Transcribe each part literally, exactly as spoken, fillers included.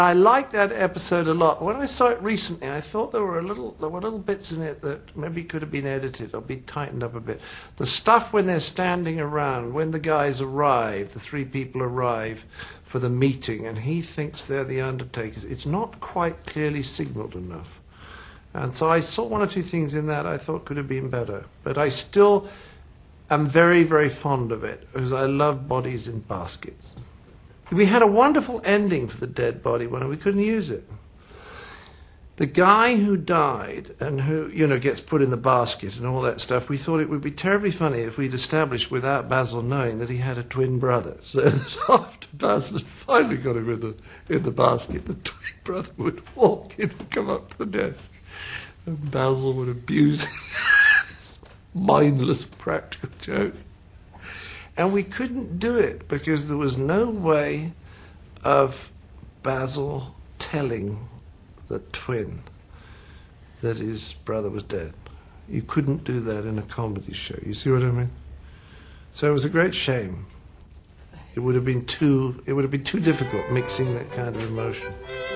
I liked that episode a lot. When I saw it recently, I thought there were a little there were little bits in it that maybe could have been edited or be tightened up a bit. The stuff when they're standing around, when the guys arrive, the three people arrive for the meeting, and he thinks they're the Undertakers, it's not quite clearly signalled enough. And so I saw one or two things in that I thought could have been better. But I still am very, very fond of it, because I love bodies in baskets. We had a wonderful ending for the dead body when we couldn't use it. The guy who died and who, you know, gets put in the basket and all that stuff, we thought it would be terribly funny if we'd established without Basil knowing that he had a twin brother. So that after Basil had finally got him in the, in the basket, the twin brother would walk in and come up to the desk. And Basil would abuse this mindless practical joke. And we couldn't do it because there was no way of Basil telling the twin that his brother was dead. You couldn't do that in a comedy show. You see what I mean? So it was a great shame. It would have been too, it would have been too difficult mixing that kind of emotion.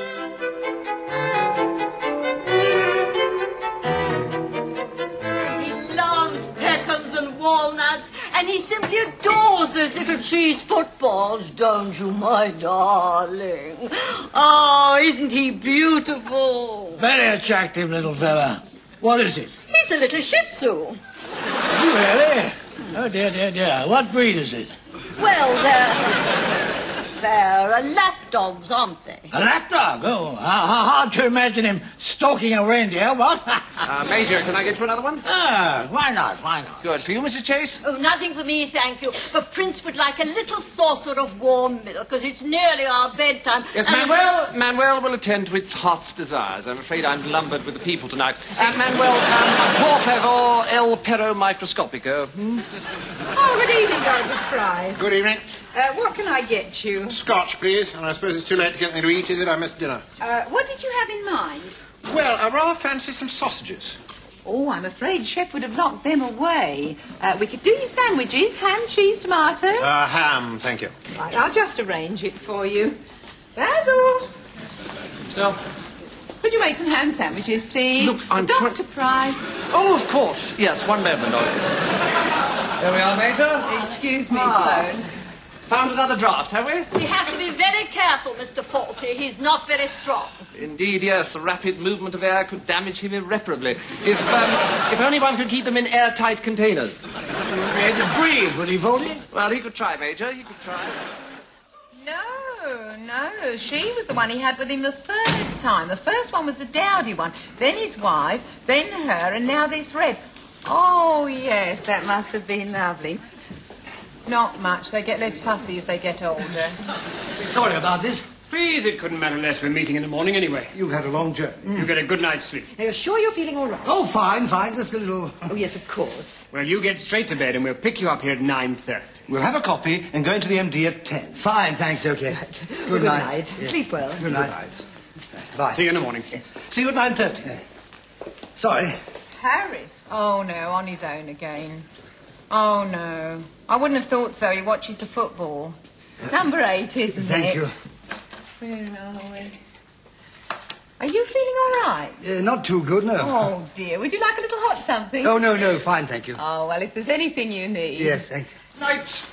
And he simply adores those little cheese footballs, don't you, my darling? Oh, isn't he beautiful? Very attractive little fella. What is it? He's a little Shih Tzu. Really? Oh, dear, dear, dear. What breed is it? Well, they're... they're lapdogs, aren't they? A lapdog? Oh, how, how hard to imagine him stalking a reindeer, what? uh, Major, can I get you another one? Ah, why not, why not? Good. For you, Missus Chase? Oh, nothing for me, thank you. But Prince would like a little saucer of warm milk, because it's nearly our bedtime. Yes, and Manuel, Manuel will attend to its heart's desires. I'm afraid I'm lumbered with the people tonight. Uh, Manuel, um, por favor, el perro microscopico. Hmm? Oh, good evening, Doctor Price. Good evening. Uh, what can I get you? Scotch, please. And I suppose it's too late to get anything to eat, is it? I missed dinner. Uh, what did you have in mind? Well, I rather fancy some sausages. Oh, I'm afraid Chef would have locked them away. Uh, we could do you sandwiches, ham, cheese, tomato. Uh, ham, thank you. Right, I'll just arrange it for you. Basil! Still? Could you make some ham sandwiches, please? Look, I'm Doctor Price. Oh, of course. Yes, one moment, Doctor. There we are, Major. Excuse me, Ah. Clone. Found another draft, have we? We have to be very careful, Mister Faulty. He's not very strong. Indeed, yes. A rapid movement of air could damage him irreparably. If, um, if only one could keep them in airtight containers. He had to breathe, would he, Voldy? Well, he could try, Major. He could try. No, no. She was the one he had with him the third time. The first one was the dowdy one. Then his wife, then her, and now this red. Oh, yes, that must have been lovely. Not much. They get less fussy as they get older. Sorry about this. Please, it couldn't matter less. We're meeting in the morning anyway. You've had a long journey. You get a good night's sleep. Now, you're sure you're feeling all right? Oh, fine, fine. Just a little... Oh, yes, of course. Well, you get straight to bed and we'll pick you up here at nine thirty. We'll have a coffee and go into the M D at ten. Fine, thanks, okay. Right. Good, Good night. night. Yes. Sleep well. Good night. Good night. Bye. See you in the morning. See you at nine thirty. Sorry. Harris? Oh, no, on his own again. Oh, no. I wouldn't have thought so. He watches the football. Number eight, isn't Thank it? you. Where are we? Are you feeling all right? Uh, not too good, no. Oh, dear. Would you like a little hot something? Oh, no, no, fine, thank you. Oh, well, if there's anything you need... Yes, thank you. Night.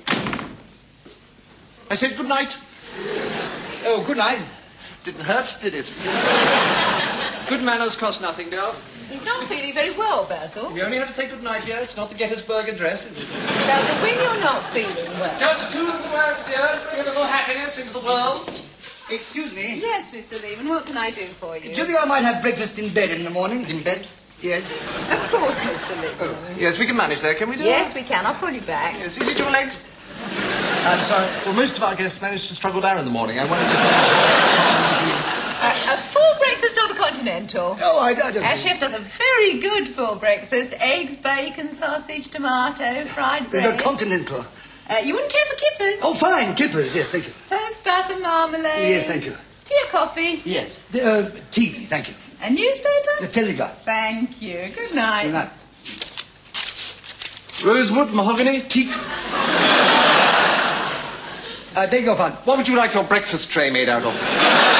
I said good night. Oh, good night. Didn't hurt, did it? Good manners cost nothing, dear. He's not feeling very well, Basil. You only have to say good night, dear. It's not the Gettysburg Address, is it? Basil, when you're not feeling well... Just two little words, dear. Bring a little happiness into the world. Excuse me. Yes, Mister Lehman, what can I do for you? Do you think I might have breakfast in bed in the morning? In bed? Yes. Of course, Mister Lehman. Oh. Yes, we can manage there, can we do Yes, we can. I'll pull you back. Yes, is it your legs? I'm sorry. Well, most of our guests manage to struggle down in the morning. I wonder if... Uh, a full breakfast or the continental? Oh, I, I don't Our know. chef does a very good full breakfast. Eggs, bacon, sausage, tomato, fried The, bread. the continental. Uh, you wouldn't care for kippers? Oh, fine, kippers, yes, thank you. Toast, butter, marmalade. Yes, thank you. Tea or coffee? Yes. The, uh, T V, thank you. A newspaper? The Telegraph. Thank you. Good night. Good night. Rosewood, mahogany, teak. I beg your pardon. What would you like your breakfast tray made out of?